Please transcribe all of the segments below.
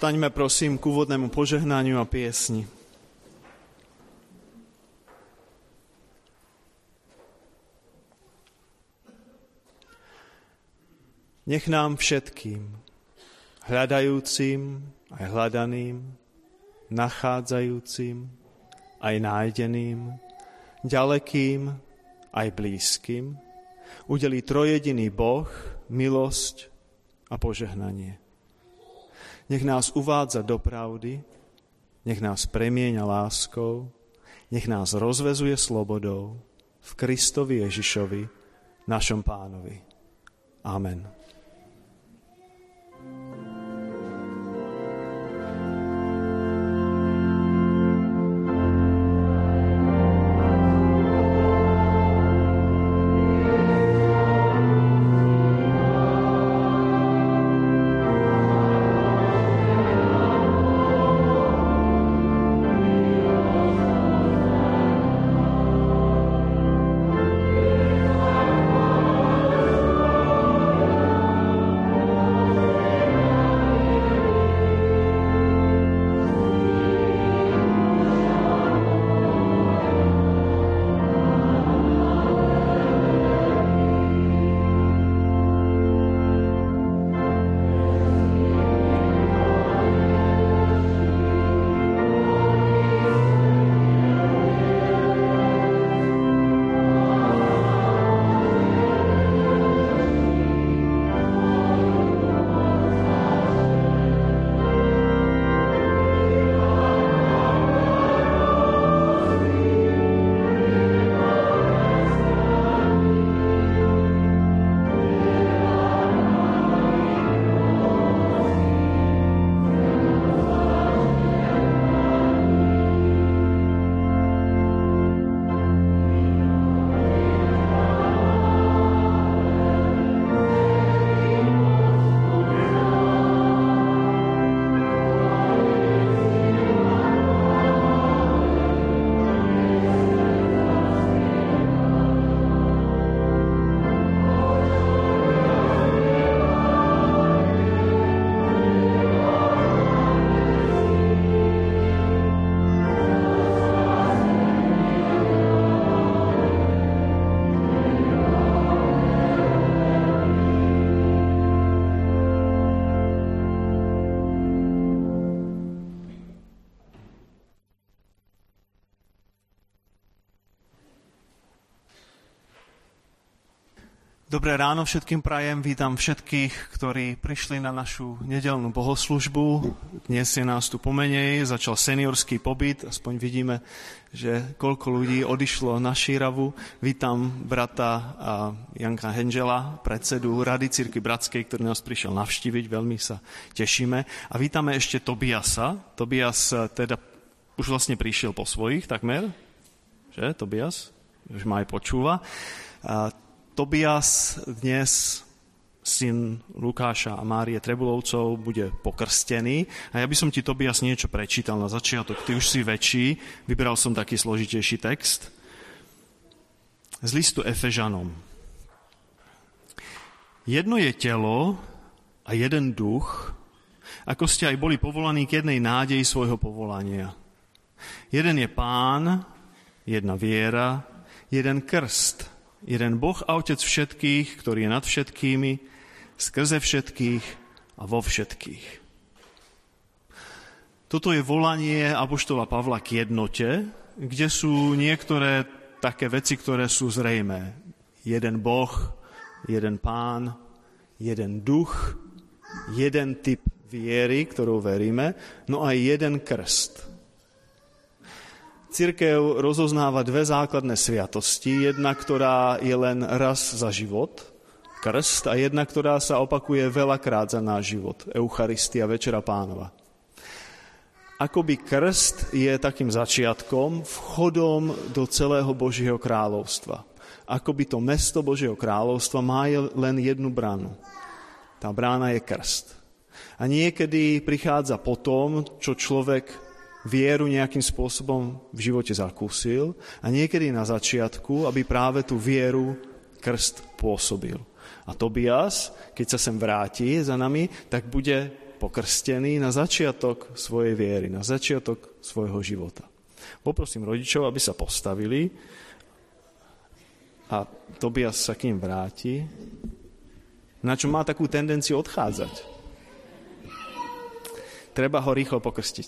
Povstaňme prosím k úvodnému požehnaniu a piesni. Nech nám všetkým, hľadajúcim aj hľadaným, nachádzajúcim aj nájdeným, ďalekým aj blízkym, udelí trojjediný Boh milosť a požehnanie. Nech nás uvádza do pravdy, nech nás premieňa láskou, nech nás rozvezuje slobodou v Kristovi Ježišovi, našom Pánovi. Amen. Dobré ráno všetkým prajem, vítam všetkých, ktorí prišli na našu nedeľnú bohoslužbu. Dnes je nás tu pomenej, začal seniorský pobyt, aspoň vidíme, že koľko ľudí odišlo na Šíravu. Vítam brata Janka Henžela, predsedu Rady Cirkvi Bratskej, ktorý nás prišiel navštíviť, veľmi sa tešíme. A vítame ešte Tobiasa. Tobias teda už vlastne prišiel po svojich takmer, že Tobias? Už ma aj počúva. Tobias dnes, syn Lukáša a Márie Trebulovcov, bude pokrstený. A ja by som ti, Tobias, niečo prečítal na začiatok. Ty už si väčší, vybral som taký složitejší text. Z listu Efežanom. Jedno je telo a jeden duch, ako ste aj boli povolaní k jednej nádeji svojho povolania. Jeden je Pán, jedna viera, jeden krst, jeden Boh a Otec všetkých, ktorý je nad všetkými, skrze všetkých a vo všetkých. Toto je volanie apoštola Pavla k jednote, kde sú niektoré také veci, ktoré sú zrejmé. Jeden Boh, jeden Pán, jeden duch, jeden typ viery, ktorou veríme, no aj jeden krst. Cirkev rozoznáva dve základné sviatosti, jedna, ktorá je len raz za život, krst, a jedna, ktorá sa opakuje veľakrát za náš život, Eucharistia, Večera Pánova. Akoby krst je takým začiatkom, vchodom do celého Božieho kráľovstva. Akoby to mesto Božieho kráľovstva má len jednu bránu. Tá brána je krst. A niekedy prichádza potom, čo človek vieru nejakým spôsobom v živote zakúsil a niekedy na začiatku, aby práve tú vieru krst pôsobil. A Tobias, keď sa sem vráti za nami, tak bude pokrstený na začiatok svojej viery, na začiatok svojho života. Poprosím rodičov, aby sa postavili a Tobias sa k ním vráti, na čo má takú tendenciu odchádzať. Treba ho rýchlo pokrstiť.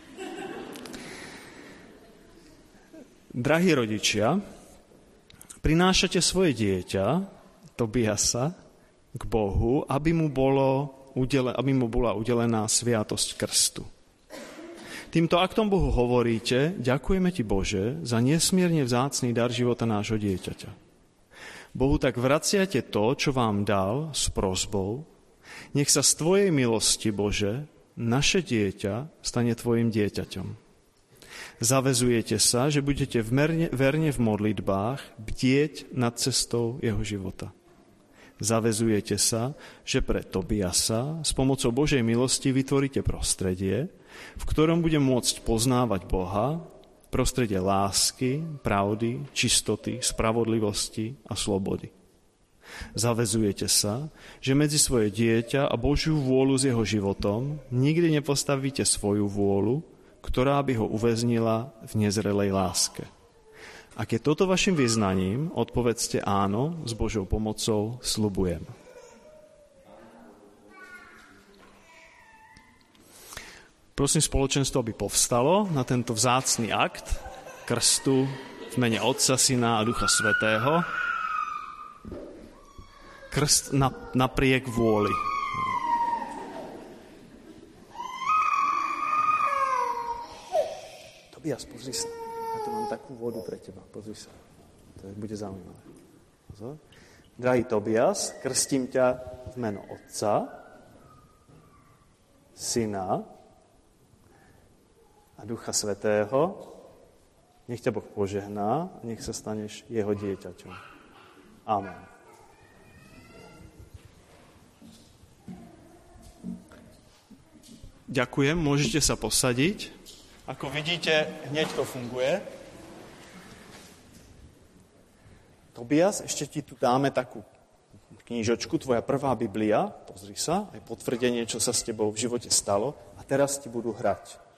Drahí rodičia, prinášate svoje dieťa, Tobiasa, k Bohu, aby mu bola udelená sviatosť krstu. Týmto aktom Bohu hovoríte, ďakujeme ti, Bože, za nesmierne vzácny dar života nášho dieťaťa. Bohu tak vraciate to, čo vám dal, s prosbou, nech sa z tvojej milosti, Bože, naše dieťa stane tvojim dieťaťom. Zavezujete sa, že budete verne v modlitbách bdieť nad cestou jeho života. Zavezujete sa, že pre Tobiasa s pomocou Božej milosti vytvoríte prostredie, v ktorom bude môcť poznávať Boha, prostredie lásky, pravdy, čistoty, spravodlivosti a slobody. Zavezujete sa, že medzi svoje dieťa a Božiu vôľu s jeho životom nikdy nepostavíte svoju vôľu, ktorá by ho uväznila v nezrelej láske. Ak je toto vašim vyznaním, odpovedzte áno, s Božou pomocou sľubujem. Prosím spoločenstvo, aby povstalo na tento vzácny akt krstu v mene Otca, Syna a Ducha Svätého. Krst napriek vôli. Tobias, pozri sa. Ja tu mám takú vodu pre teba. Pozri sa. To bude zaujímavé. Pozor. Drahý Tobias, krstím ťa v meno Otca, Syna a Ducha Svätého. Nech ťa Boh požehná a nech sa staneš jeho dieťaťom. Amen. Ďakujem, môžete sa posadiť. Ako vidíte, hneď to funguje. Tobias, ešte ti tu dáme takú knížočku, tvoja prvá Biblia, pozri sa, aj potvrdenie, čo sa s tebou v živote stalo. A teraz ti budú hrať.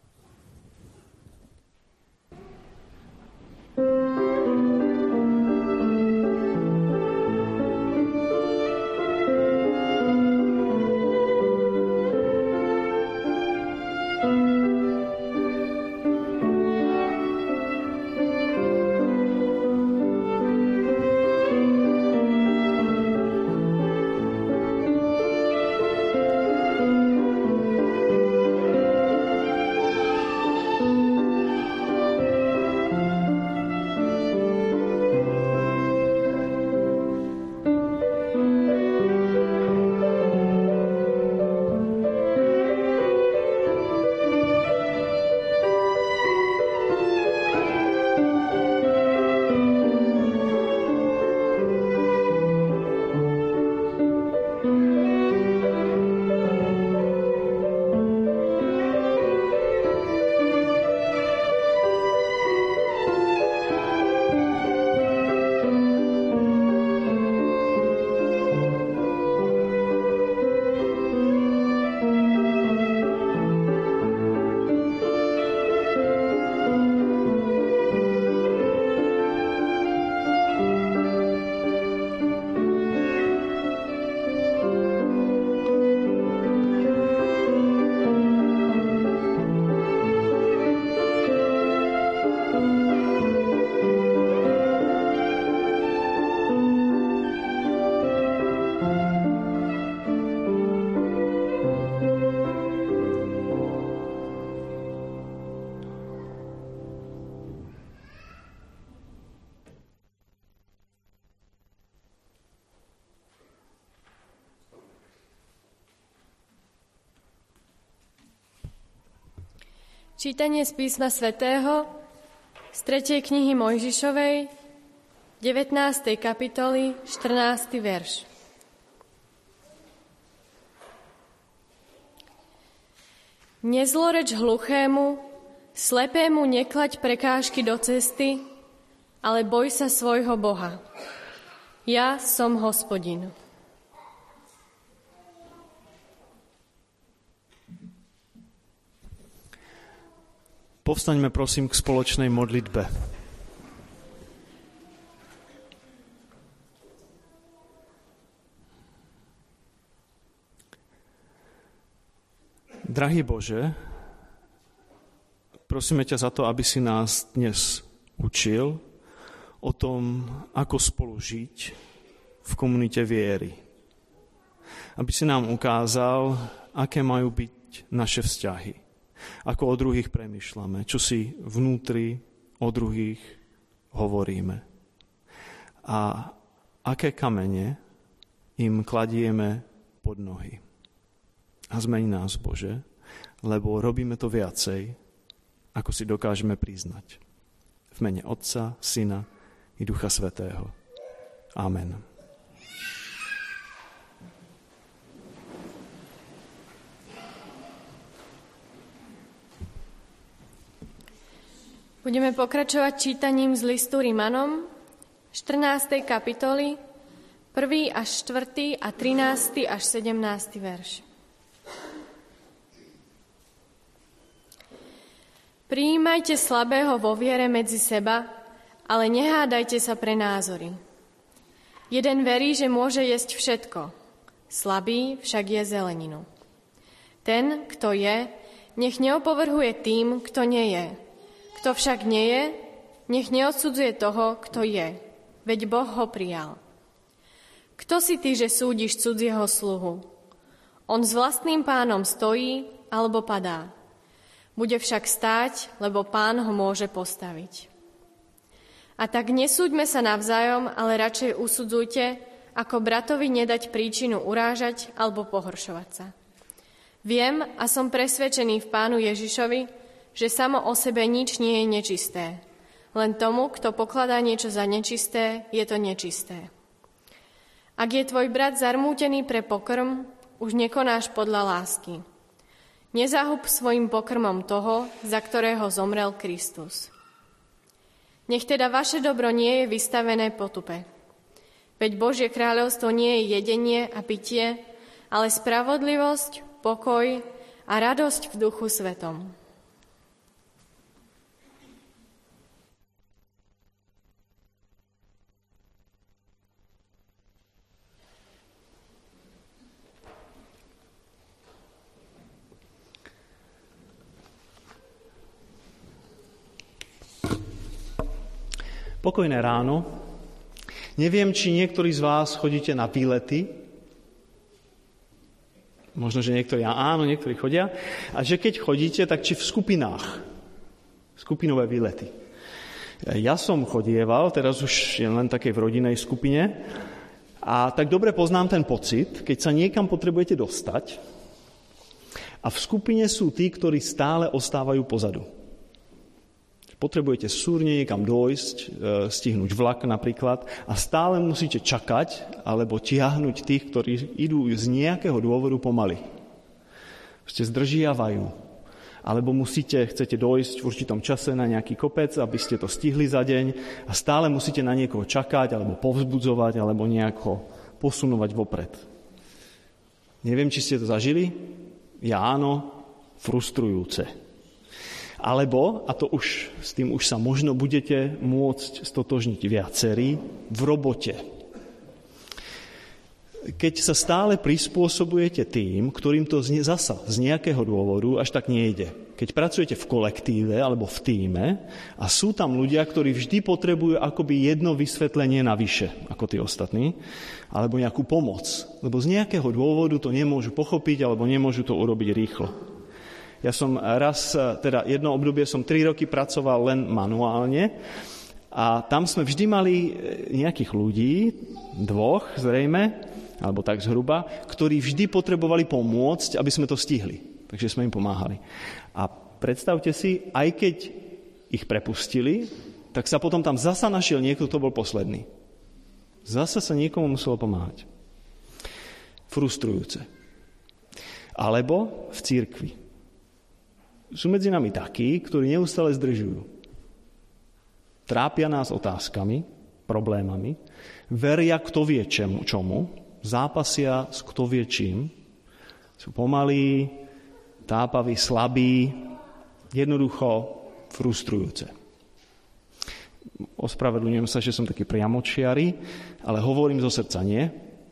Čítanie z písma svätého z 3. knihy Mojžišovej, 19. kapitoly, 14. verš. Nezloreč hluchému, slepému neklaď prekážky do cesty, ale boj sa svojho Boha. Ja som Hospodin. Povstaňme prosím k spoločnej modlitbe. Drahý Bože, prosíme ťa za to, aby si nás dnes učil o tom, ako spolu žiť v komunite viery. Aby si nám ukázal, aké majú byť naše vzťahy. Ako o druhých premýšľame, čo si vnútri o druhých hovoríme. A aké kamene im kladieme pod nohy. A zmeň nás, Bože, lebo robíme to viacej, ako si dokážeme priznať. V mene Otca, Syna i Ducha Svätého. Amen. Budeme pokračovať čítaním z listu Rimanom, 14. kapitoly, 1. až 4. a 13. až 17. verš. Prijímajte slabého vo viere medzi seba, ale nehádajte sa pre názory. Jeden verí, že môže jesť všetko, slabý však je zeleninu. Ten, kto je, nech neopovrhuje tým, kto nie je. Kto však nie je, nech neodsudzuje toho, kto je, veď Boh ho prijal. Kto si ty, že súdiš cudzieho sluhu? On s vlastným pánom stojí alebo padá. Bude však stáť, lebo Pán ho môže postaviť. A tak nesúďme sa navzájom, ale radšej usudzujte, ako bratovi nedať príčinu urážať alebo pohoršovať sa. Viem a som presvedčený v Pánu Ježišovi, že samo o sebe nič nie je nečisté. Len tomu, kto pokladá niečo za nečisté, je to nečisté. Ak je tvoj brat zarmútený pre pokrm, už nekonáš podľa lásky. Nezahub svojim pokrmom toho, za ktorého zomrel Kristus. Nech teda vaše dobro nie je vystavené potupe. Veď Božie kráľovstvo nie je jedenie a pitie, ale spravodlivosť, pokoj a radosť v Duchu Svetom. Pokojné ráno. Neviem, či niektorí z vás chodíte na výlety. Možno, že niektorí áno, niektorí chodia. A že keď chodíte, tak či v skupinách. Skupinové výlety. Ja som chodieval, teraz už je len takej v rodinnej skupine. A tak dobre poznám ten pocit, keď sa niekam potrebujete dostať a v skupine sú tí, ktorí stále ostávajú pozadu. Potrebujete súrne niekam dojsť, stihnúť vlak napríklad a stále musíte čakať alebo tiahnuť tých, ktorí idú z nejakého dôvodu pomaly. Ste zdržiavajú. Alebo chcete dojsť v určitom čase na nejaký kopec, aby ste to stihli za deň a stále musíte na niekoho čakať alebo povzbudzovať alebo nejako posunovať vopred. Neviem, či ste to zažili? Ja áno, frustrujúce. Alebo, a s tým už sa možno budete môcť stotožniť viacerí, v robote. Keď sa stále prispôsobujete tým, ktorým to zasa z nejakého dôvodu až tak nejde. Keď pracujete v kolektíve alebo v tíme a sú tam ľudia, ktorí vždy potrebujú akoby jedno vysvetlenie navyše ako tí ostatní, alebo nejakú pomoc. Lebo z nejakého dôvodu to nemôžu pochopiť alebo nemôžu to urobiť rýchlo. Ja som jedno obdobie som 3 roky pracoval len manuálne a tam sme vždy mali nejakých ľudí, 2 zrejme, alebo tak zhruba, ktorí vždy potrebovali pomôcť, aby sme to stihli. Takže sme im pomáhali. A predstavte si, aj keď ich prepustili, tak sa potom tam zasa našiel niekto, kto bol posledný. Zasa sa niekomu muselo pomáhať. Frustrujúce. Alebo v cirkvi. Sú medzi nami takí, ktorí neustále zdržujú. Trápia nás otázkami, problémami, veria kto vie čomu, zápasia s kto vie čím, sú pomalí, tápaví, slabí, jednoducho frustrujúce. Ospravedlňujem sa, že som taký priamočiary, ale hovorím zo srdca, nie?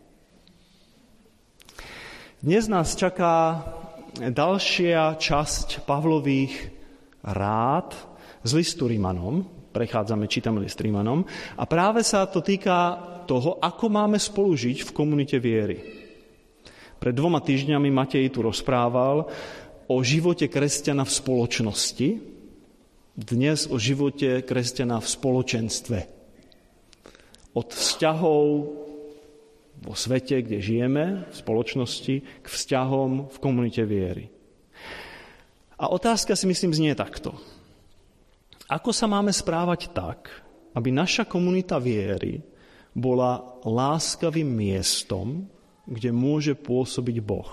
Dnes nás čaká ďalšia časť Pavlových rád z listu Rimanom. Čítame list Rimanom. A práve sa to týka toho, ako máme spolužiť v komunite viery. Pred 2 týždňami Matej tu rozprával o živote kresťana v spoločnosti, dnes o živote kresťana v spoločenstve. Od vzťahov vo svete, kde žijeme, v spoločnosti, k vzťahom v komunite viery. A otázka si myslím znie takto. Ako sa máme správať tak, aby naša komunita viery bola láskavým miestom, kde môže pôsobiť Boh?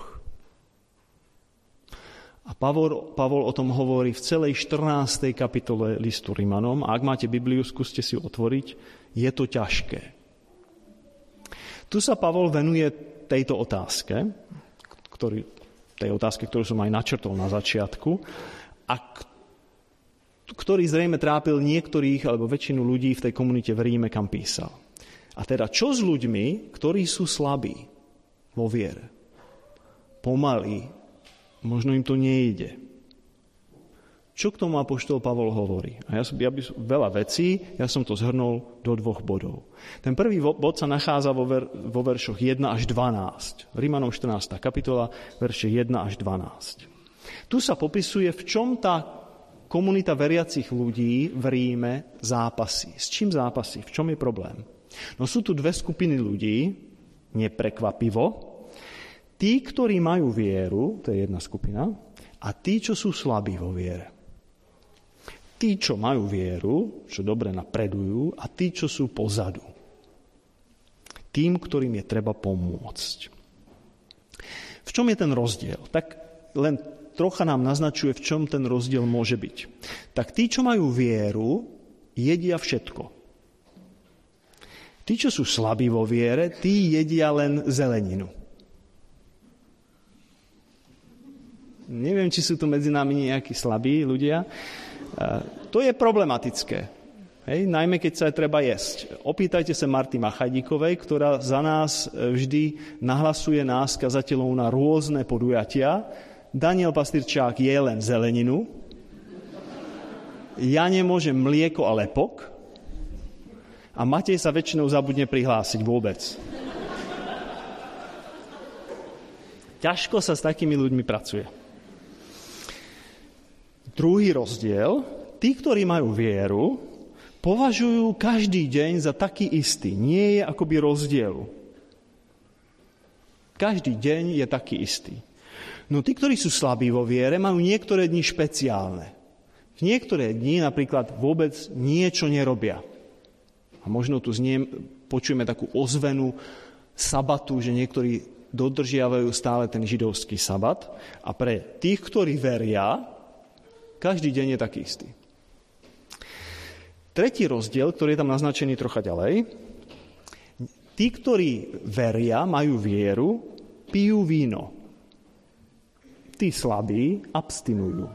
A Pavol o tom hovorí v celej 14. kapitole listu Rimanom. A ak máte Bibliu, skúste si ju otvoriť. Je to ťažké. Tu sa Pavol venuje tejto otázke, ktorú som aj načrtol na začiatku, a ktorý zrejme trápil niektorých alebo väčšinu ľudí v tej komunite v Ríme, kam písal. A teda čo s ľuďmi, ktorí sú slabí vo viere? Pomalí, možno im to nejde. Čo k tomu apoštol Pavol hovorí? A ja by veľa vecí, ja som to zhrnul do 2 bodov. Ten prvý bod sa nachádza vo veršoch 1 až 12. Rimanom 14. kapitola, verše 1 až 12. Tu sa popisuje, v čom tá komunita veriacich ľudí v Ríme zápasí. S čím zápasí? V čom je problém? No sú tu 2 skupiny ľudí, neprekvapivo. Tí, ktorí majú vieru, to je jedna skupina, a tí, čo sú slabí vo viere. Tí, čo majú vieru, čo dobre napredujú, a tí, čo sú pozadu. Tým, ktorým je treba pomôcť. V čom je ten rozdiel? Tak len trocha nám naznačuje, v čom ten rozdiel môže byť. Tak tí, čo majú vieru, jedia všetko. Tí, čo sú slabí vo viere, tí jedia len zeleninu. Neviem, či sú tu medzi nami nejakí slabí ľudia. To je problematické. Hej? Najmä, keď sa treba jesť. Opýtajte sa Marty Machajdíkovej, ktorá za nás vždy nahlasuje nás, kazateľov, na rôzne podujatia. Daniel Pastyrčák je len zeleninu. Ja nemôžem mlieko a lepok. A Matej sa väčšinou zabudne prihlásiť vôbec. Ťažko sa s takými ľuďmi pracuje. Druhý rozdiel. Tí, ktorí majú vieru, považujú každý deň za taký istý. Nie je akoby rozdielu. Každý deň je taký istý. No tí, ktorí sú slabí vo viere, majú niektoré dni špeciálne. V niektoré dni napríklad vôbec niečo nerobia. A možno tu počujeme takú ozvenu sabatu, že niektorí dodržiavajú stále ten židovský sabat. A pre tých, ktorí veria, každý deň je taký istý. Tretí rozdiel, ktorý je tam naznačený trocha ďalej. Tí, ktorí veria, majú vieru, pijú víno. Tí slabí abstinujú.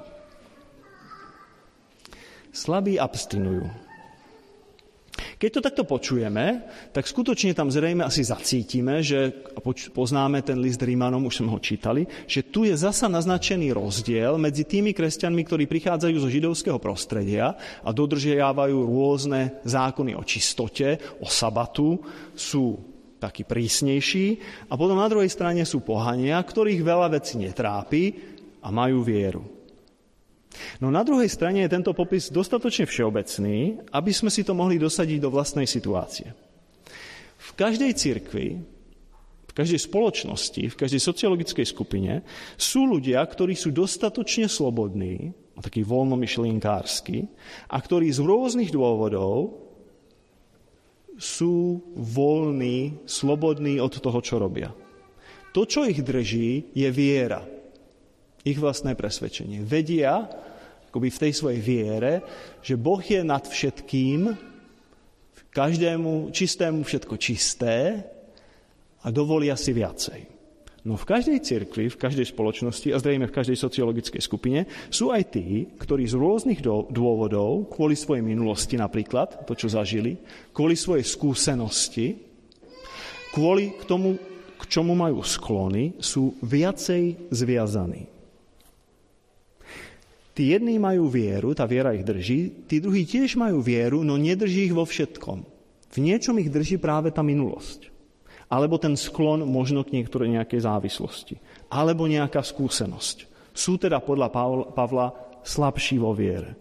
Slabí abstinujú. Keď to takto počujeme, tak skutočne tam zrejme asi zacítime, že poznáme ten list Rímanom, už sme ho čítali, že tu je zasa naznačený rozdiel medzi tými kresťanmi, ktorí prichádzajú zo židovského prostredia a dodržiavajú rôzne zákony o čistote, o sabatu, sú takí prísnejší, a potom na druhej strane sú pohania, ktorých veľa vecí netrápi a majú vieru. No na druhej strane je tento popis dostatočne všeobecný, aby sme si to mohli dosadiť do vlastnej situácie. V každej cirkvi, v každej spoločnosti, v každej sociologickej skupine sú ľudia, ktorí sú dostatočne slobodní, a takí voľnomyšlienkársky, a ktorí z rôznych dôvodov sú voľní, slobodní od toho, čo robia. To, čo ich drží, je viera. Ich vlastné presvedčenie. Vedia, akoby v tej svojej viere, že Boh je nad všetkým, každému čistému všetko čisté a dovolia si viacej. No v každej cirkvi, v každej spoločnosti a zrejme v každej sociologickej skupine sú aj tí, ktorí z rôznych dôvodov, kvôli svojej minulosti napríklad, to čo zažili, kvôli svojej skúsenosti, kvôli k tomu, k čomu majú sklony, sú viacej zviazaní. Tí jední majú vieru, tá viera ich drží, tí druhí tiež majú vieru, no nedrží ich vo všetkom. V niečom ich drží práve tá minulosť. Alebo ten sklon možno k nejakej závislosti. Alebo nejaká skúsenosť. Sú teda podľa Pavla slabší vo viere.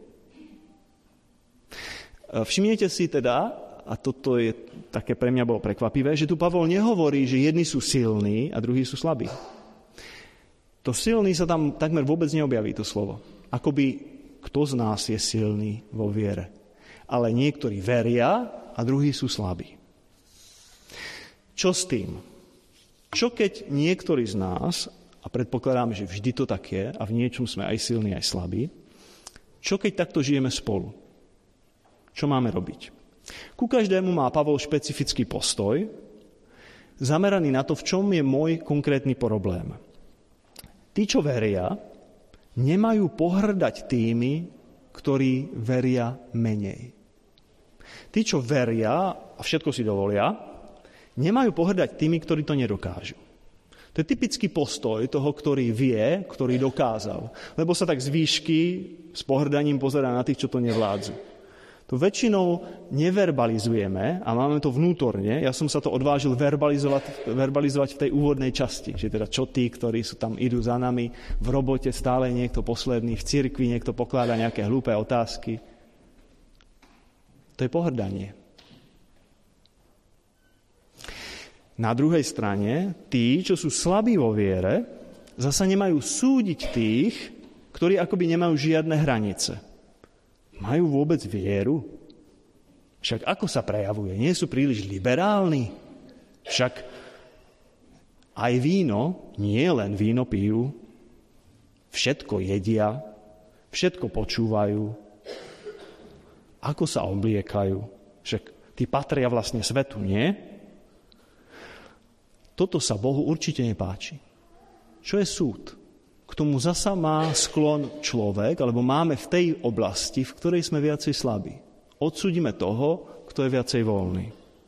Všimnite si teda, a toto je také pre mňa bolo prekvapivé, že tu Pavol nehovorí, že jedni sú silní a druhí sú slabí. To silný sa tam takmer vôbec neobjaví, to slovo. Akoby kto z nás je silný vo viere. Ale niektorí veria a druhí sú slabí. Čo s tým? Čo keď niektorí z nás, a predpokladám, že vždy to tak je, a v niečom sme aj silní, aj slabí, čo keď takto žijeme spolu? Čo máme robiť? Ku každému má Pavol špecifický postoj, zameraný na to, v čom je môj konkrétny problém. Tí, čo veria, nemajú pohrdať tými, ktorí veria menej. Tí, čo veria a všetko si dovolia, nemajú pohrdať tými, ktorí to nedokážu. To je typický postoj toho, ktorý vie, ktorý dokázal. Lebo sa tak z výšky s pohrdaním pozerá na tých, čo to nevládzu. To väčšinou neverbalizujeme a máme to vnútorne. Ja som sa to odvážil verbalizovať v tej úvodnej časti. Že teda čo tí, ktorí sú tam, idú za nami, v robote stále niekto posledný, v cirkvi niekto pokladá nejaké hlúpe otázky. To je pohrdanie. Na druhej strane, tí, čo sú slabí vo viere, zasa nemajú súdiť tých, ktorí akoby nemajú žiadne hranice. Majú vôbec vieru? Však ako sa prejavuje? Nie sú príliš liberálni? Však aj víno, nie len víno pijú, všetko jedia, všetko počúvajú, ako sa obliekajú. Však tí patria vlastne svetu, nie? Toto sa Bohu určite nepáči. Čo je súd? K tomu zasa má sklon človek, alebo máme v tej oblasti, v ktorej sme viacej slabí. Odsúdime toho, kto je viacej voľný.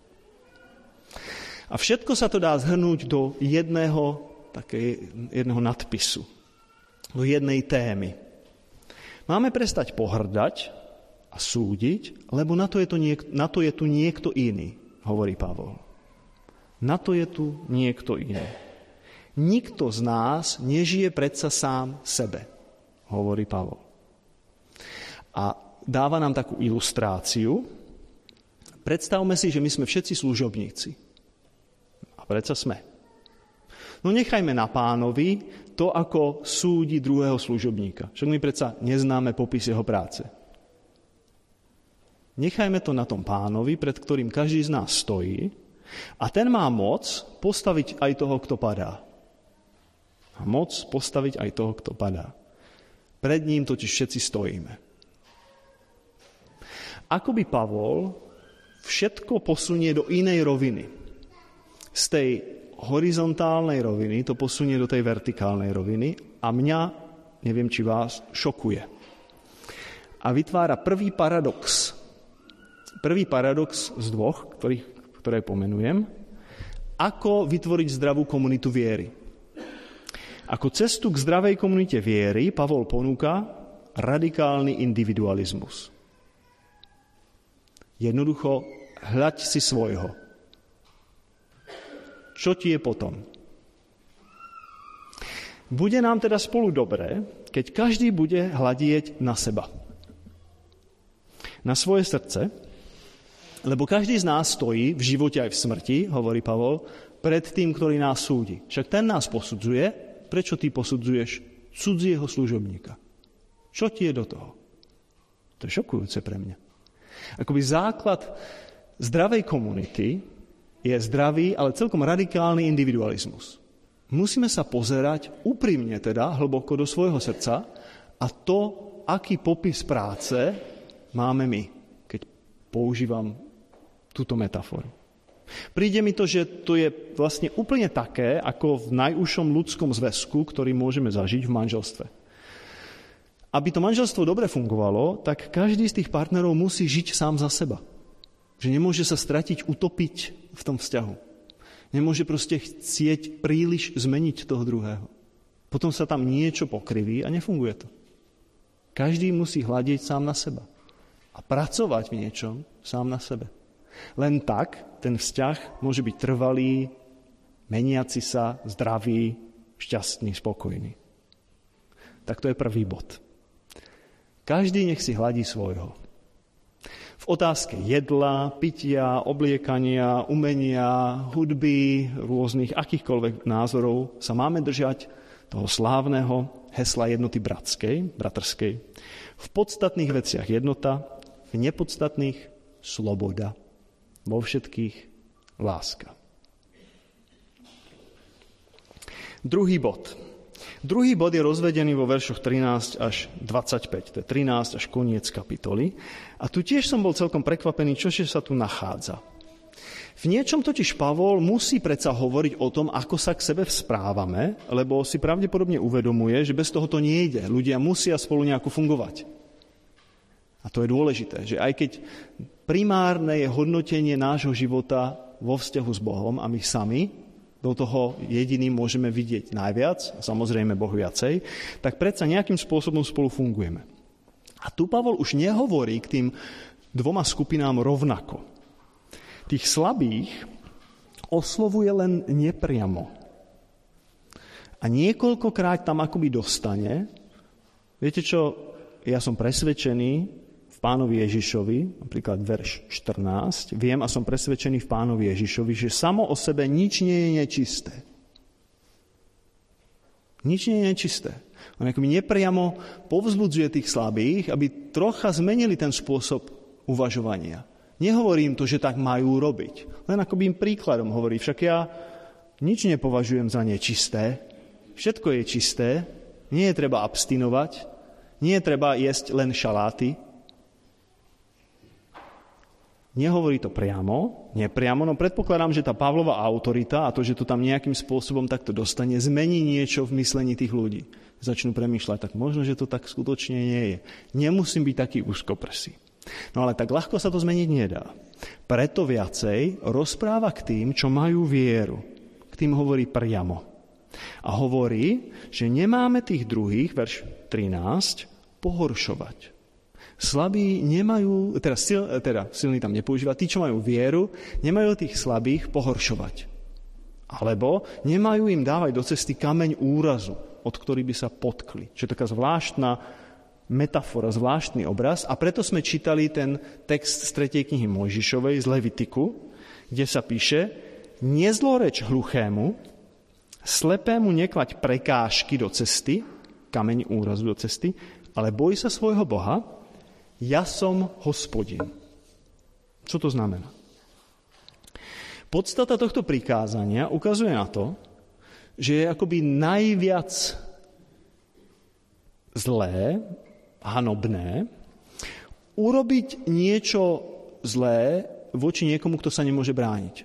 A všetko sa to dá zhrnúť do jedného nadpisu, do jednej témy. Máme prestať pohrdať a súdiť, lebo na to je tu niekto iný, hovorí Pavol. Na to je tu niekto iný. Nikto z nás nežije predsa sám sebe, hovorí Pavol. A dáva nám takú ilustráciu. Predstavme si, že my sme všetci služobníci. A predsa sme. No nechajme na Pánovi to, ako súdi druhého služobníka. Však my predsa neznáme popis jeho práce. Nechajme to na tom Pánovi, pred ktorým každý z nás stojí, a ten má moc postaviť aj toho, kto padá. Má moc postaviť aj toho, kto padá. Pred ním totiž všetci stojíme. Akoby Pavol všetko posunie do inej roviny. Z tej horizontálnej roviny to posunie do tej vertikálnej roviny a mňa, neviem či vás, šokuje. A vytvára prvý paradox. Prvý paradox z dvoch, ktoré pomenujem, ako vytvoriť zdravú komunitu viery. Ako cestu k zdravej komunite viery Pavol ponúka radikálny individualizmus. Jednoducho, hľaď si svojho. Čo ti je potom? Bude nám teda spolu dobré, keď každý bude hľadieť na seba. Na svoje srdce, lebo každý z nás stojí v živote aj v smrti, hovorí Pavol, pred tým, ktorý nás súdi. Však ten nás posudzuje, prečo ty posudzuješ cudzieho služobníka? Čo ti je do toho? To je šokujúce pre mňa. Akoby základ zdravej komunity je zdravý, ale celkom radikálny individualizmus. Musíme sa pozerať úprimne teda, hlboko do svojho srdca a to, aký popis práce máme my, keď používam túto metaforu. Príde mi to, že to je vlastne úplne také, ako v najúžšom ľudskom zväzku, ktorý môžeme zažiť v manželstve. Aby to manželstvo dobre fungovalo, tak každý z tých partnerov musí žiť sám za seba. Že nemôže sa stratiť, utopiť v tom vzťahu. Nemôže proste chcieť príliš zmeniť toho druhého. Potom sa tam niečo pokriví a nefunguje to. Každý musí hľadiť sám na seba. A pracovať v niečom sám na sebe. Len tak ten vzťah môže byť trvalý, meniaci sa, zdravý, šťastný, spokojný. Tak to je prvý bod. Každý nech si hladí svojho. V otázke jedla, pitia, obliekania, umenia, hudby, rôznych akýchkoľvek názorov sa máme držať toho slávneho hesla jednoty bratrskej. V podstatných veciach jednota, v nepodstatných sloboda. Vo všetkých láska. Druhý bod. Druhý bod je rozvedený vo veršoch 13 až 25. To je 13 až koniec kapitoly. A tu tiež som bol celkom prekvapený, čože sa tu nachádza. V niečom totiž Pavol musí predsa hovoriť o tom, ako sa k sebe správame, lebo si pravdepodobne uvedomuje, že bez toho to nejde. Ľudia musia spolu nejako fungovať. A to je dôležité, že aj keď primárne je hodnotenie nášho života vo vzťahu s Bohom a my sami do toho jediným môžeme vidieť najviac, samozrejme Boh viacej, tak predsa nejakým spôsobom spolu fungujeme. A tu Pavol už nehovorí k tým dvoma skupinám rovnako. Tých slabých oslovuje len nepriamo. A niekoľkokrát tam akoby dostane, viete čo, ja som presvedčený v Pánovi Ježišovi, napríklad verš 14, viem a som presvedčený v Pánovi Ježišovi, že samo o sebe nič nie je nečisté. Nič nie je nečisté. On akoby nepriamo povzbudzuje tých slabých, aby trocha zmenili ten spôsob uvažovania. Nehovorím to, že tak majú robiť. Len akoby im príkladom hovorí, však ja nič nepovažujem za nečisté, všetko je čisté, nie je treba abstinovať, nie je treba jesť len šaláty. Nehovorí to priamo, nepriamo, no predpokladám, že tá Pavlova autorita a to, že to tam nejakým spôsobom takto dostane, zmení niečo v myslení tých ľudí. Začnú premýšľať, tak možno, že to tak skutočne nie je. Nemusím byť taký úzkoprsý. No ale tak ľahko sa to zmeniť nedá. Preto viacej rozpráva k tým, čo majú vieru. K tým hovorí priamo. A hovorí, že nemáme tých druhých, verš 13, pohoršovať. Slabí nemajú, silní tam nepoužíva, tí, čo majú vieru, nemajú tých slabých pohoršovať. Alebo nemajú im dávať do cesty kameň úrazu, od ktorých by sa potkli. Čo je taká zvláštna metafora, zvláštny obraz. A preto sme čítali ten text z 3. knihy Mojžišovej z Levitiku, kde sa píše: nezloreč hluchému, slepému neklaď prekážky do cesty, kameň úrazu do cesty, ale boj sa svojho Boha, ja som Hospodin. Čo to znamená? Podstata tohto prikázania ukazuje na to, že je akoby najviac zlé, hanobné, urobiť niečo zlé voči niekomu, kto sa nemôže brániť.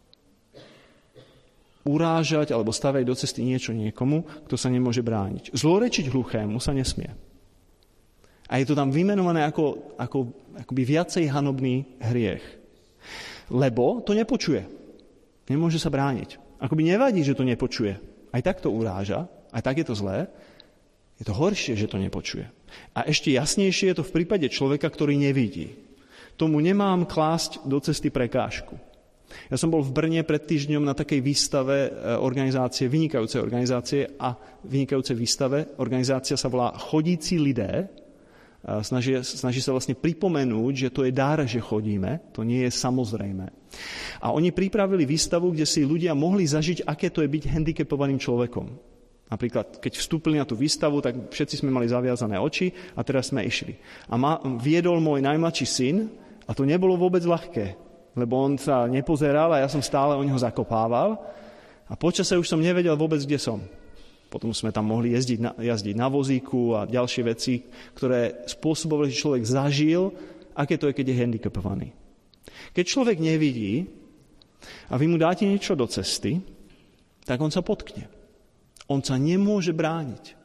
Urážať alebo stavať do cesty niečo niekomu, kto sa nemôže brániť. Zlorečiť hluchému sa nesmie. A je to tam vymenované akoby viacej hanobný hriech. Lebo to nepočuje. Nemôže sa brániť. Akoby nevadí, že to nepočuje. Aj tak to uráža, aj tak je to zlé. Je to horšie, že to nepočuje. A ešte jasnejšie je to v prípade človeka, ktorý nevidí. Tomu nemám klásť do cesty prekážku. Ja som bol v Brne pred týždňom na takej výstave vynikajúcej organizácie a vynikajúcej výstave. Organizácia sa volá Chodíci lidé. Snaží sa vlastne pripomenúť, že to je dar, že chodíme, to nie je samozrejme. A oni pripravili výstavu, kde si ľudia mohli zažiť, aké to je byť handicapovaným človekom. Napríklad, keď vstúpili na tú výstavu, tak všetci sme mali zaviazané oči a teraz sme išli. A viedol môj najmladší syn a to nebolo vôbec ľahké, lebo on sa nepozeral a ja som stále o neho zakopával a počase už som nevedel vôbec, kde som. Potom sme tam mohli jazdiť na vozíku a ďalšie veci, ktoré spôsobovali, že človek zažil, aké to je, keď je handicapovaný. Keď človek nevidí, a vy mu dáte niečo do cesty, tak on sa potkne. On sa nemôže brániť.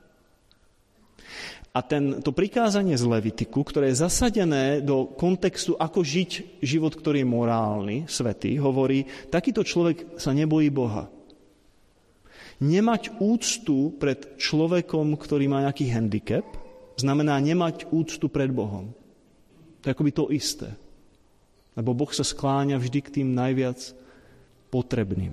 A to prikázanie z Levitiku, ktoré je zasadené do kontextu, ako žiť život, ktorý je morálny, svätý, hovorí, takýto človek sa nebojí Boha. Nemať úctu pred človekom, ktorý má nejaký handicap, znamená nemať úctu pred Bohom. To je akoby to isté. Lebo Boh sa skláňa vždy k tým najviac potrebným.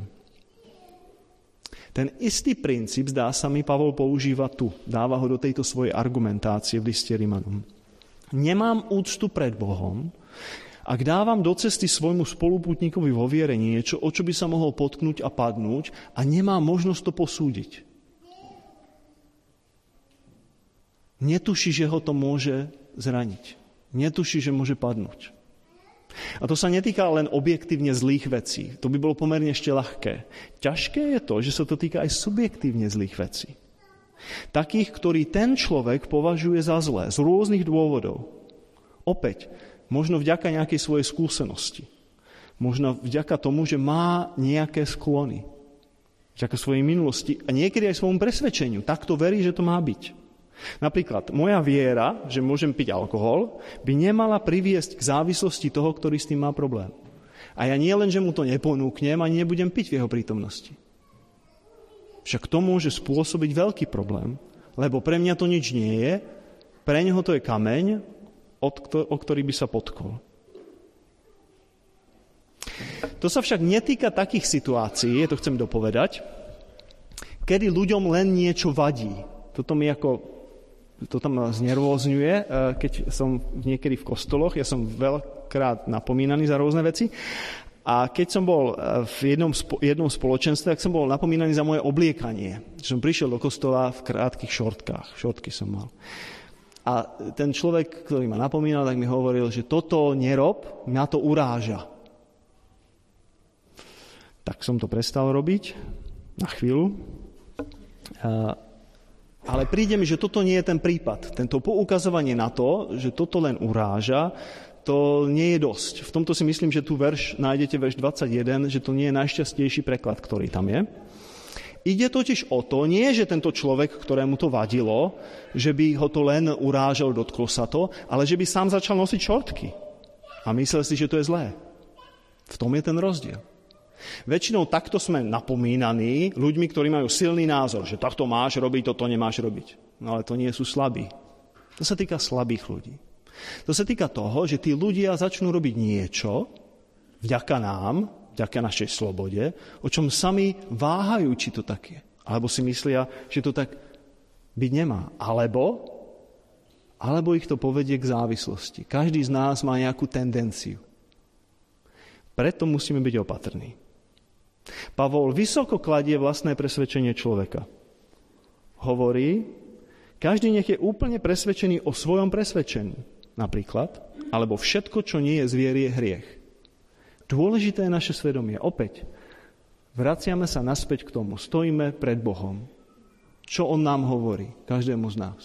Ten istý princíp, zdá sa mi, Pavol používa tu. Dáva ho do tejto svojej argumentácie v liste Rimanom. Nemám úctu pred Bohom, ak dávam do cesty svojmu spolupútnikovi vo viere niečo, o čo by sa mohol potknúť a padnúť a nemá možnosť to posúdiť. Netuší, že ho to môže zraniť. Netuší, že môže padnúť. A to sa netýka len objektívne zlých vecí. To by bolo pomerne ešte ľahké. Ťažké je to, že sa to týka aj subjektívne zlých vecí. Takých, ktorý ten človek považuje za zlé z rôznych dôvodov. Opäť, možno vďaka nejakej svojej skúsenosti. Možno vďaka tomu, že má nejaké sklony. Vďaka svojej minulosti a niekedy aj svojmu presvedčeniu. Takto verí, že to má byť. Napríklad, moja viera, že môžem piť alkohol, by nemala priviesť k závislosti toho, ktorý s tým má problém. A ja nie len, že mu to neponúknem, ani nebudem piť v jeho prítomnosti. Však to môže spôsobiť veľký problém, lebo pre mňa to nič nie je, pre neho to je kameň, o ktorý by sa potkol. To sa však netýka takých situácií, to chcem dopovedať, kedy ľuďom len niečo vadí. To tam znervózňuje, keď som niekedy v kostoloch, ja som veľakrát napomínaný za rôzne veci a keď som bol v jednom spoločenstve, tak som bol napomínaný za moje obliekanie. Som prišiel do kostola v krátkych šortkách, šortky som mal. A ten človek, ktorý ma napomínal, tak mi hovoril, že toto nerob, mňa to uráža. Tak som to prestal robiť na chvíľu. Ale príde mi, že toto nie je ten prípad. Tento poukazovanie na to, že toto len uráža, to nie je dosť. V tomto si myslím, že tu nájdete verš 21, že to nie je najšťastnejší preklad, ktorý tam je. Ide totiž o to, nie že tento človek, ktorému to vadilo, že by ho to len urážal, dotklo sa to, ale že by sám začal nosiť šortky. A myslel si, že to je zlé. V tom je ten rozdiel. Väčšinou takto sme napomínaní ľuďmi, ktorí majú silný názor, že takto máš robiť, toto nemáš robiť. No ale to nie sú slabí. To sa týka slabých ľudí. To sa týka toho, že tí ľudia začnú robiť niečo vďaka nám, vďaka našej slobode, o čom sami váhajú, či to tak je. Alebo si myslia, že to tak byť nemá. Alebo ich to povedie k závislosti. Každý z nás má nejakú tendenciu. Preto musíme byť opatrní. Pavol vysoko kladie vlastné presvedčenie človeka. Hovorí, každý nech je úplne presvedčený o svojom presvedčení, napríklad, alebo všetko, čo nie je z viery, je hriech. Dôležité je naše svedomie. Opäť, vraciame sa naspäť k tomu, stojíme pred Bohom. Čo on nám hovorí, každému z nás.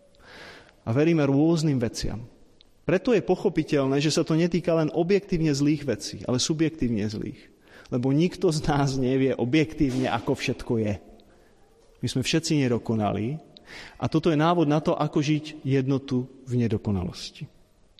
A veríme rôznym veciam. Preto je pochopiteľné, že sa to netýka len objektívne zlých vecí, ale subjektívne zlých. Lebo nikto z nás nevie objektívne, ako všetko je. My sme všetci nedokonalí a toto je návod na to, ako žiť jednotu v nedokonalosti.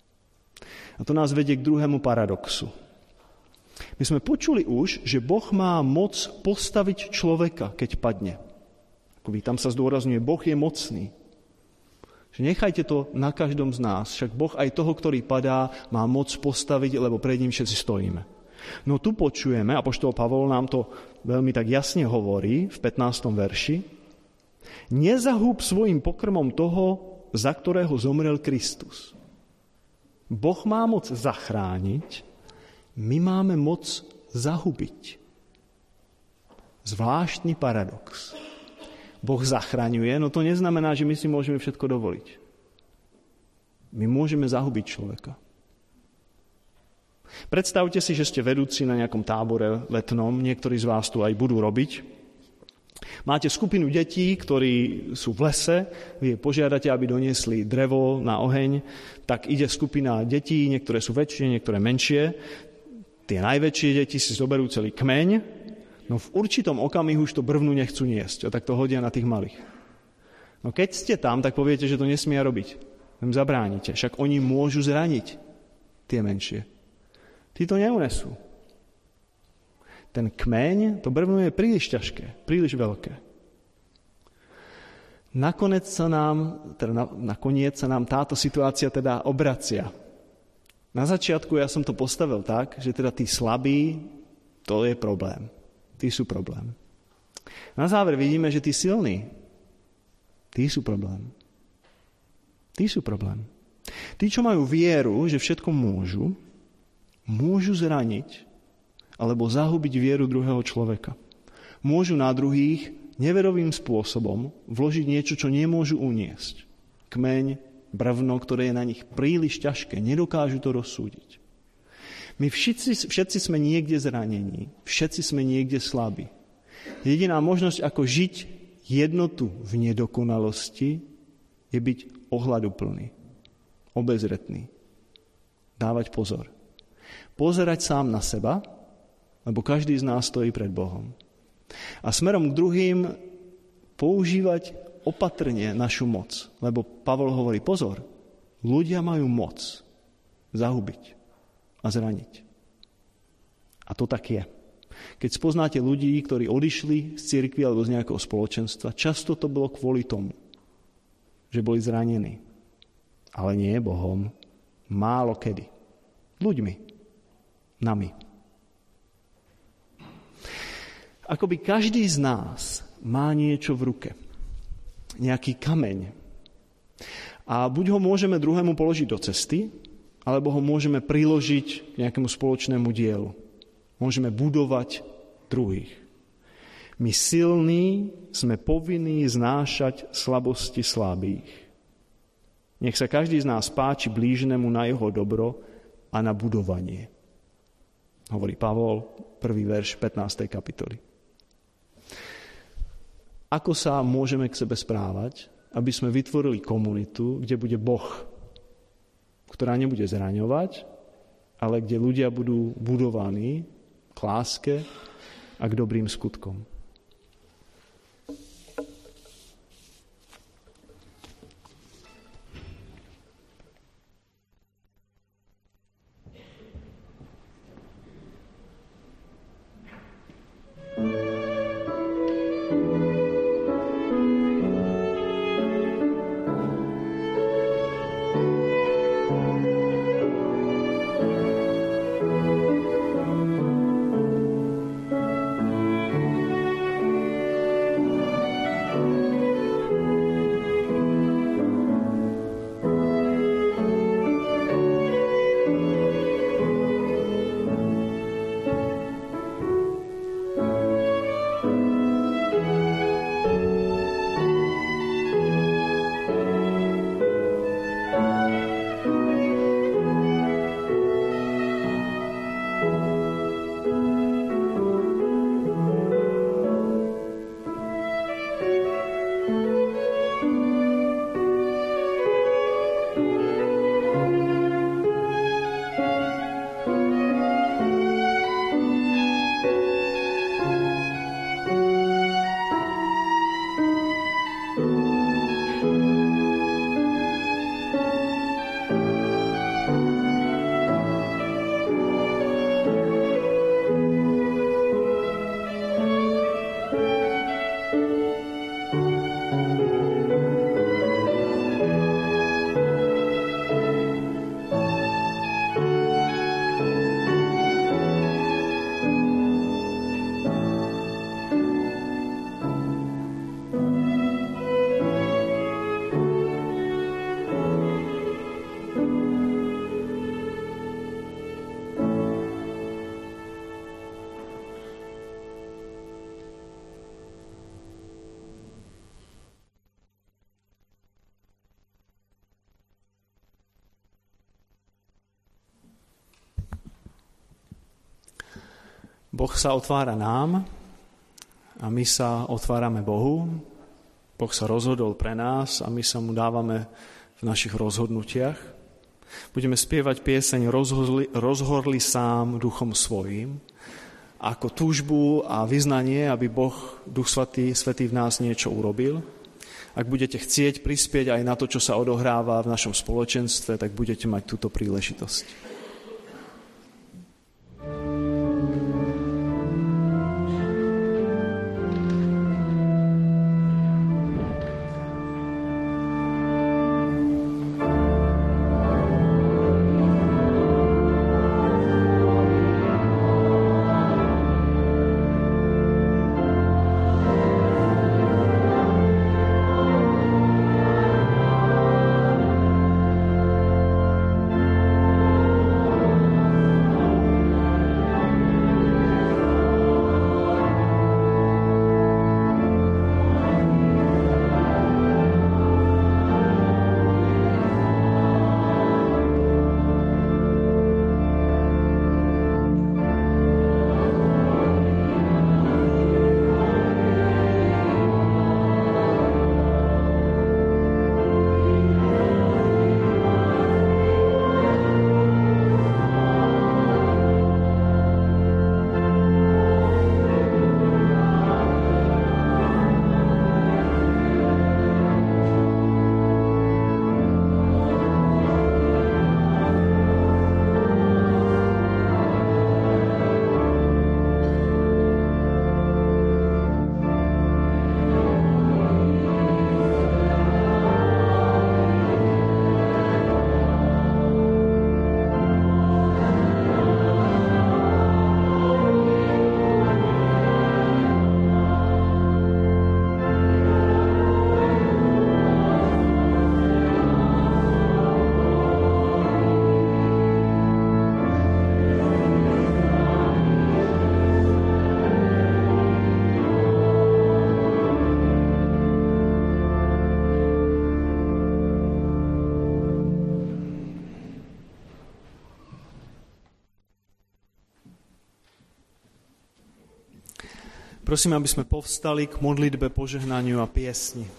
A to nás vedie k druhému paradoxu. My sme počuli už, že Boh má moc postaviť človeka, keď padne. Tam sa zdôrazňuje, Boh je mocný. Že nechajte to na každom z nás, však Boh aj toho, ktorý padá, má moc postaviť, lebo pred ním všetci stojíme. No tu počujeme, apoštol Pavol nám to veľmi tak jasne hovorí v 15. verši, nezahúb svojim pokrmom toho, za ktorého zomrel Kristus. Boh má moc zachrániť, my máme moc zahubiť. Zvláštny paradox. Boh zachraňuje, no to neznamená, že my si môžeme všetko dovoliť. My môžeme zahubiť človeka. Predstavte si, že ste vedúci na nejakom tábore letnom, niektorí z vás tu aj budú robiť. Máte skupinu detí, ktorí sú v lese, vy požiadate, aby doniesli drevo na oheň, tak ide skupina detí, niektoré sú väčšie, niektoré menšie. Tie najväčšie deti si zoberú celý kmeň, no v určitom okamihu už to brvnu nechcú niesť a tak to hodia na tých malých. No keď ste tam, tak poviete, že to nesmia robiť. Im zabránite. Však oni môžu zraniť tie menšie. Tí to neunesú. Ten kmeň, to brvno je príliš ťažké, príliš veľké. Nakoniec sa nám táto situácia teda obracia. Na začiatku ja som to postavil tak, že teda tí slabí, to je problém. Tí sú problém. Na záver vidíme, že tí silní, tí sú problém. Tí sú problém. Tí, čo majú vieru, že všetko môžu zraniť alebo zahubiť vieru druhého človeka. Môžu na druhých neverovým spôsobom vložiť niečo, čo nemôžu uniesť. Kmeň, brvno, ktoré je na nich príliš ťažké, nedokážu to rozsúdiť. My všetci sme niekde zranení, všetci sme niekde slabí. Jediná možnosť, ako žiť jednotu v nedokonalosti, je byť ohľaduplný, obezretný, dávať pozor. Pozerať sám na seba, lebo každý z nás stojí pred Bohom. A smerom k druhým používať opatrne našu moc. Lebo Pavol hovorí, pozor, ľudia majú moc zahubiť a zraniť. A to tak je. Keď spoznáte ľudí, ktorí odišli z cirkvi alebo z nejakého spoločenstva, často to bolo kvôli tomu, že boli zranení. Ale nie Bohom, málo kedy. Ľuďmi, nami. Akoby každý z nás má niečo v ruke. Nejaký kameň. A buď ho môžeme druhému položiť do cesty, alebo ho môžeme priložiť k nejakému spoločnému dielu. Môžeme budovať druhých. My silní sme povinní znášať slabosti slabých. Nech sa každý z nás páči blížnemu na jeho dobro a na budovanie. Hovorí Pavol, 1. verš 15. kapitoly. Ako sa môžeme k sebe správať, aby sme vytvorili komunitu, kde bude Boh, ktorá nebude zraňovať, ale kde ľudia budú budovaní k láske a k dobrým skutkom. Boh sa otvára nám a my sa otvárame Bohu. Boh sa rozhodol pre nás a my sa mu dávame v našich rozhodnutiach. Budeme spievať pieseň Rozhorli sám duchom svojím, ako túžbu a vyznanie, aby Boh, Duch Svätý v nás niečo urobil. Ak budete chcieť prispieť aj na to, čo sa odohráva v našom spoločenstve, tak budete mať túto príležitosť. Prosím, aby sme povstali k modlitbe, požehnaniu a piesni.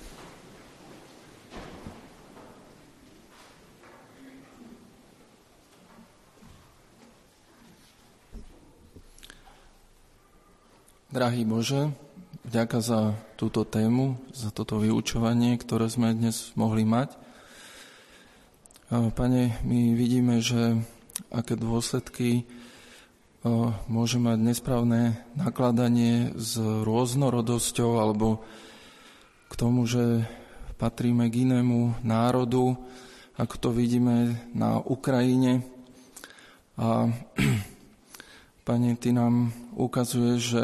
Drahý Bože, vďaka za túto tému, za toto vyučovanie, ktoré sme dnes mohli mať. Pane, my vidíme, že aké dôsledky môže mať nesprávne nakladanie s rôznorodosťou alebo k tomu, že patríme k inému národu, ako to vidíme na Ukrajine. A Pane, Ty nám ukazuješ, že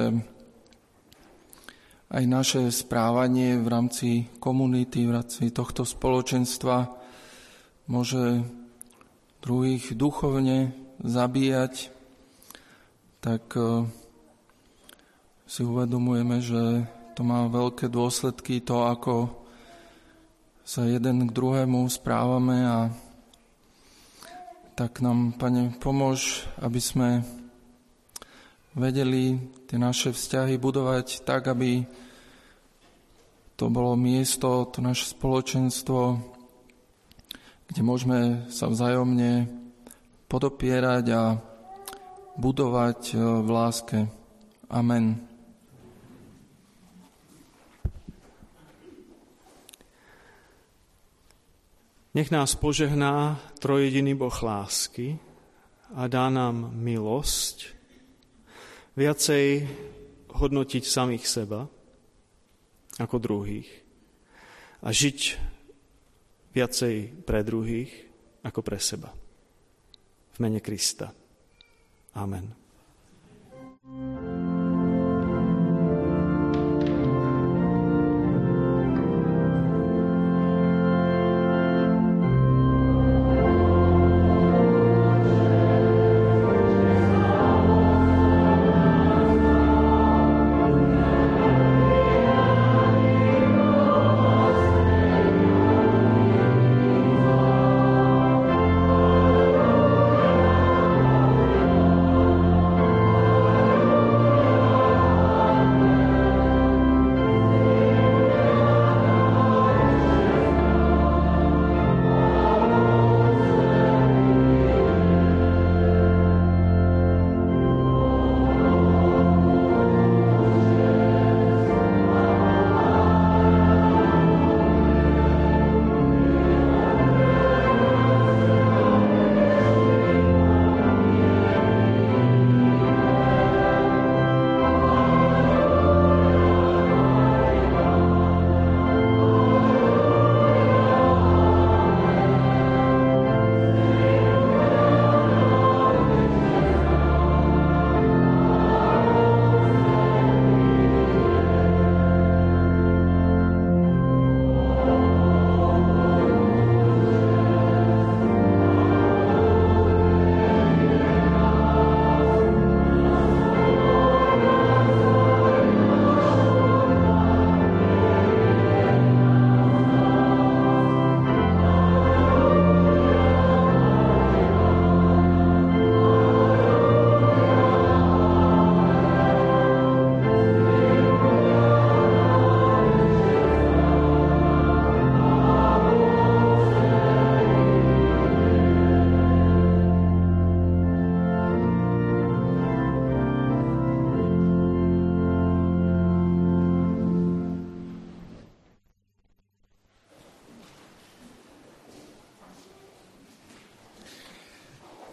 aj naše správanie v rámci komunity, v rámci tohto spoločenstva môže druhých duchovne zabíjať, tak si uvedomujeme, že to má veľké dôsledky, to, ako sa jeden k druhému správame, a tak nám, Pane, pomôž, aby sme vedeli tie naše vzťahy budovať tak, aby to bolo miesto, to naše spoločenstvo, kde môžeme sa vzájomne podopierať a budovať v láske. Amen. Nech nás požehná trojjediný Boh lásky a dá nám milosť viacej hodnotiť samých seba ako druhých a žiť viacej pre druhých ako pre seba. V mene Krista. Amen.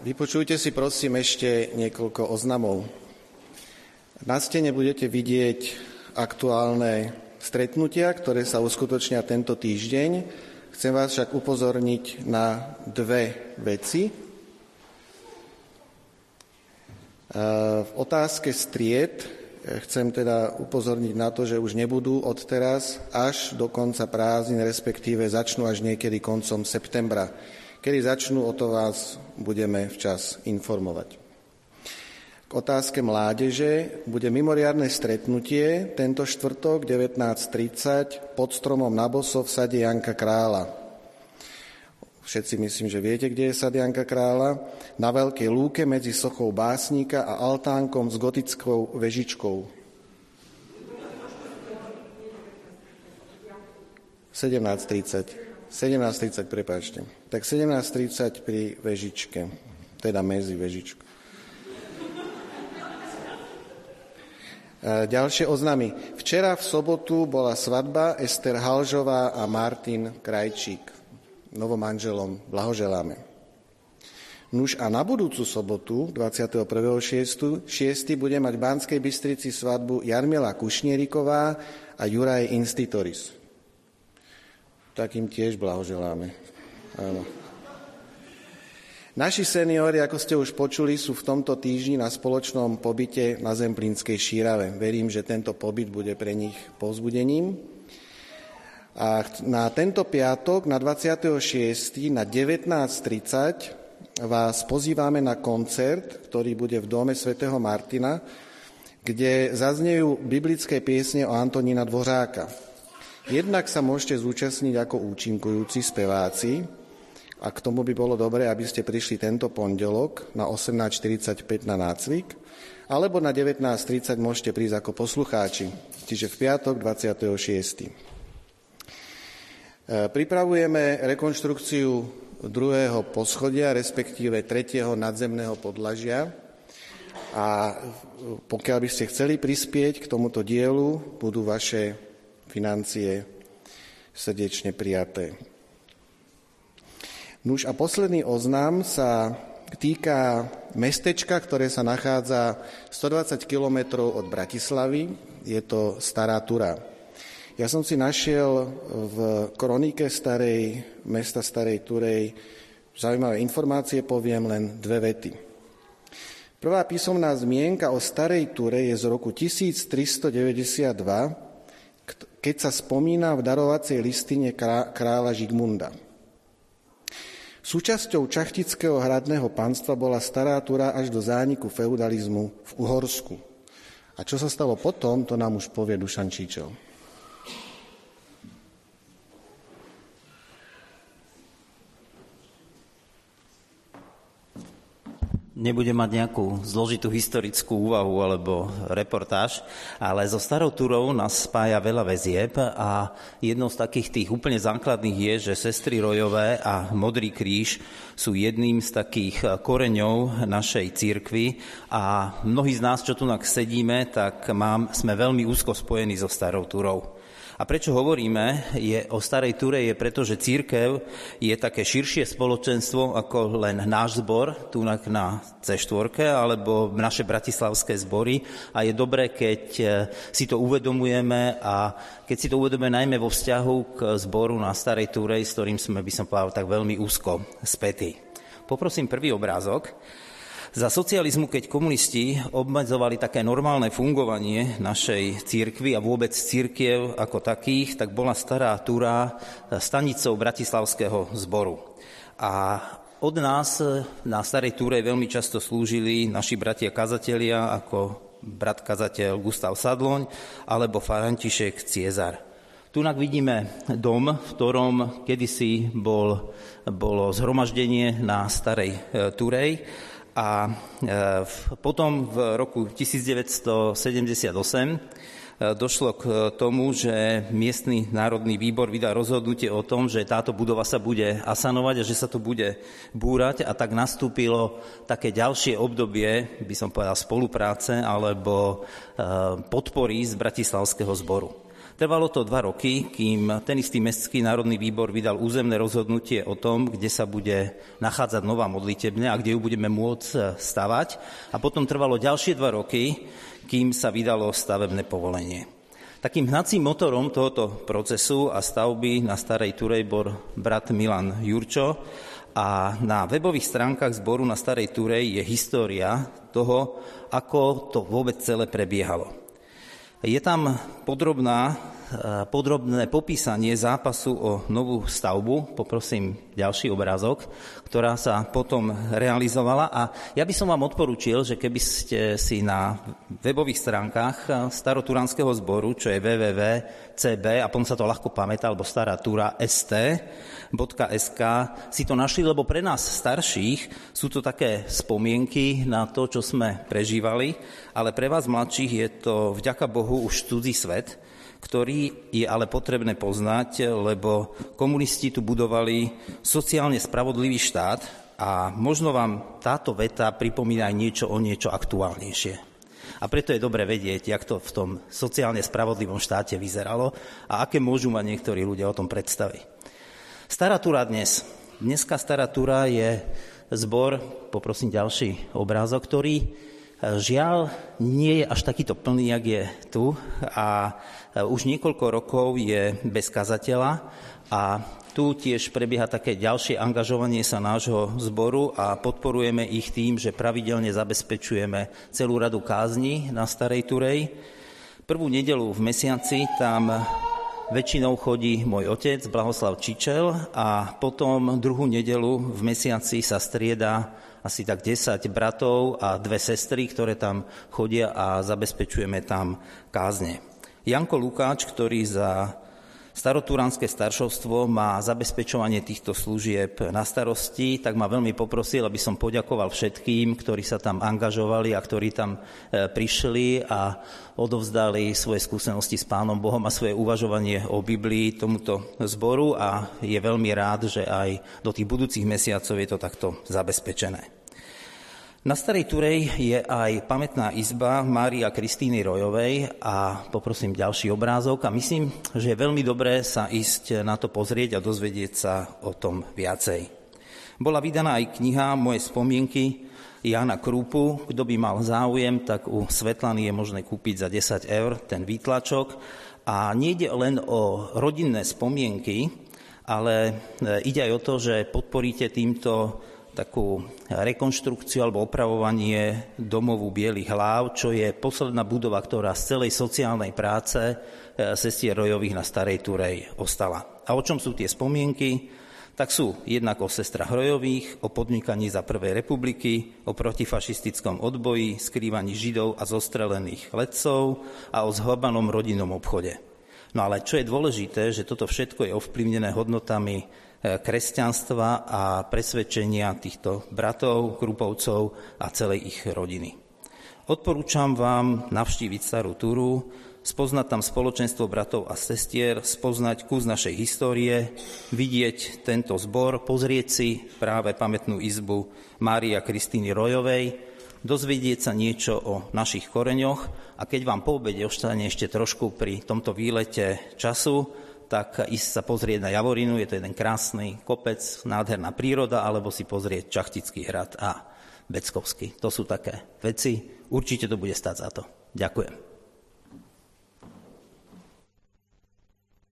Vypočujte si prosím ešte niekoľko oznamov. Na stene budete vidieť aktuálne stretnutia, ktoré sa uskutočnia tento týždeň. Chcem vás však upozorniť na dve veci. V otázke stried chcem teda upozorniť na to, že už nebudú od teraz až do konca prázdnin, respektíve začnú až niekedy koncom septembra. Kedy začnú, o to vás budeme včas informovať. K otázke mládeže bude mimoriadne stretnutie tento štvrtok 19:30 pod stromom na Boso v sade Janka Krála. Všetci myslím, že viete, kde je sad Janka Krála. Na veľkej lúke medzi sochou básnika a altánkom s gotickou vežičkou. 17:30, prepáčte. Tak 17:30 pri vežičke, teda medzi vežičkou. Ďalšie oznamy. Včera v sobotu bola svadba Ester Halžová a Martin Krajčík. Novomanželom blahoželáme. Nuž a na budúcu sobotu, 21.6., bude mať v Banskej Bystrici svadbu Jarmila Kušnieriková a Juraj Institoris. Tak im tiež blahoželáme. Áno. Naši seniori, ako ste už počuli, sú v tomto týždni na spoločnom pobyte na Zemplínskej Šírave. Verím, že tento pobyt bude pre nich povzbudením. A na tento piatok, na 26. na 19:30 vás pozývame na koncert, ktorý bude v dome svätého Martina, kde zaznejú biblické piesne o Antonína Dvořáka. Jednak sa môžete zúčastniť ako účinkujúci speváci a k tomu by bolo dobré, aby ste prišli tento pondelok na 18:45 na nácvik, alebo na 19:30 môžete prísť ako poslucháči, čiže v piatok 26. Pripravujeme rekonštrukciu druhého poschodia, respektíve tretieho nadzemného podlažia a pokiaľ by ste chceli prispieť k tomuto dielu, budú vaše financie srdečne prijaté. Nuž a posledný oznam sa týka mestečka, ktoré sa nachádza 120 kilometrov od Bratislavy. Je to Stará Tura. Ja som si našiel v kronike mesta Starej Turej zaujímavé informácie, poviem len dve vety. Prvá písomná zmienka o Starej Ture je z roku 1392, keď sa spomína v darovacej listine kráľa Žigmunda. Súčasťou čachtického hradného panstva bola Stará Tura až do zániku feudalizmu v Uhorsku. A čo sa stalo potom, to nám už povie Dušan Číčel. Nebudem mať nejakú zložitú historickú úvahu alebo reportáž, ale so Starou Turou nás spája veľa väzieb a jednou z takých tých úplne základných je, že sestry Rojové a Modrý kríž sú jedným z takých koreňov našej cirkvi a mnohí z nás, čo tu sedíme, tak sme veľmi úzko spojení so Starou Turou. A prečo hovoríme o Starej Ture je preto, že cirkev je také širšie spoločenstvo ako len náš zbor, tu na C4, alebo naše bratislavské zbory. A je dobré, keď si to uvedomujeme a keď si to uvedomujeme najmä vo vzťahu k zboru na Starej Ture, s ktorým sme, by som povedal, tak veľmi úzko spätí. Poprosím prvý obrázok. Za socializmu, keď komunisti obmedzovali také normálne fungovanie našej cirkvi a vôbec cirkiev ako takých, tak bola Stará Tura stanicou bratislavského zboru. A od nás na Starej Ture veľmi často slúžili naši bratia kazatelia, ako brat kazateľ Gustav Sadloň alebo František Ciezar. Tunak vidíme dom, v ktorom kedysi bolo zhromaždenie na Starej Turej. A potom v roku 1978 došlo k tomu, že miestny národný výbor vydal rozhodnutie o tom, že táto budova sa bude asanovať a že sa to bude búrať a tak nastúpilo také ďalšie obdobie, by som povedal, spolupráce alebo podpory z bratislavského zboru. Trvalo to 2 roky, kým ten istý Mestský národný výbor vydal územné rozhodnutie o tom, kde sa bude nachádzať nová modlitebňa a kde ju budeme môcť stavať. A potom trvalo ďalšie 2 roky, kým sa vydalo stavebné povolenie. Takým hnacím motorom tohoto procesu a stavby na Starej Turej bol brat Milan Jurčo a na webových stránkach zboru na Starej Turej je história toho, ako to vôbec celé prebiehalo. Je tam podrobné popísanie zápasu o novú stavbu, poprosím ďalší obrázok, ktorá sa potom realizovala. A ja by som vám odporúčil, že keby ste si na webových stránkach Staroturanského zboru, čo je www.cb, a potom sa to ľahko pamätá, alebo Stará Tura st.sk, si to našli, lebo pre nás starších sú to také spomienky na to, čo sme prežívali, ale pre vás mladších je to vďaka Bohu už cudzí svet, ktorý je ale potrebné poznať, lebo komunisti tu budovali sociálne spravodlivý štát a možno vám táto veta pripomína aj niečo aktuálnejšie. A preto je dobre vedieť, jak to v tom sociálne spravodlivom štáte vyzeralo a aké môžu mať niektorí ľudia o tom predstavy. Stará Tura dneska Stará Tura je zbor, poprosím ďalší obrázok, ktorý žiaľ nie je až takýto plný, jak je tu a už niekoľko rokov je bez kazateľa a tu tiež prebieha také ďalšie angažovanie sa nášho zboru a podporujeme ich tým, že pravidelne zabezpečujeme celú radu kázni na Starej Turej. Prvú nedeľu v mesiaci tam väčšinou chodí môj otec, Blahoslav Čičel, a potom druhú nedeľu v mesiaci sa strieda asi tak 10 bratov a 2 sestry, ktoré tam chodia a zabezpečujeme tam kázne. Janko Lukáč, ktorý za Staroturánske staršovstvo má zabezpečovanie týchto služieb na starosti, tak ma veľmi poprosil, aby som poďakoval všetkým, ktorí sa tam angažovali a ktorí tam prišli a odovzdali svoje skúsenosti s Pánom Bohom a svoje uvažovanie o Biblii tomuto zboru a je veľmi rád, že aj do tých budúcich mesiacov je to takto zabezpečené. Na Starej Turej je aj pamätná izba Márie a Kristíny Rojovej a poprosím ďalší obrázok a myslím, že je veľmi dobré sa ísť na to pozrieť a dozvedieť sa o tom viacej. Bola vydaná aj kniha Moje spomienky Jána Krúpu. Kto by mal záujem, tak u Svetlany je možné kúpiť za 10 eur ten výtlačok. A nejde len o rodinné spomienky, ale ide aj o to, že podporíte týmto takú rekonštrukciu alebo opravovanie domovu Bielých hlav, čo je posledná budova, ktorá z celej sociálnej práce sestier Rojových na Starej Turej ostala. A o čom sú tie spomienky? Tak sú jednak o sestrach Rojových, o podnikaní za Prvej republiky, o protifašistickom odboji, skrývaní Židov a zostrelených letcov a o zhobanom rodinnom obchode. No ale čo je dôležité, že toto všetko je ovplyvnené hodnotami kresťanstva a presvedčenia týchto bratov, Krupovcov a celej ich rodiny. Odporúčam vám navštíviť Starú Turu, spoznať tam spoločenstvo bratov a sestier, spoznať kus našej histórie, vidieť tento zbor, pozrieť si práve pamätnú izbu Márie a Kristíny Rojovej, dozvedieť sa niečo o našich koreňoch a keď vám po obede ostane ešte trošku pri tomto výlete času, tak ísť sa pozrieť na Javorinu, je to jeden krásny kopec, nádherná príroda, alebo si pozrieť Čachtický hrad a Beckovský. To sú také veci, určite to bude stáť za to. Ďakujem.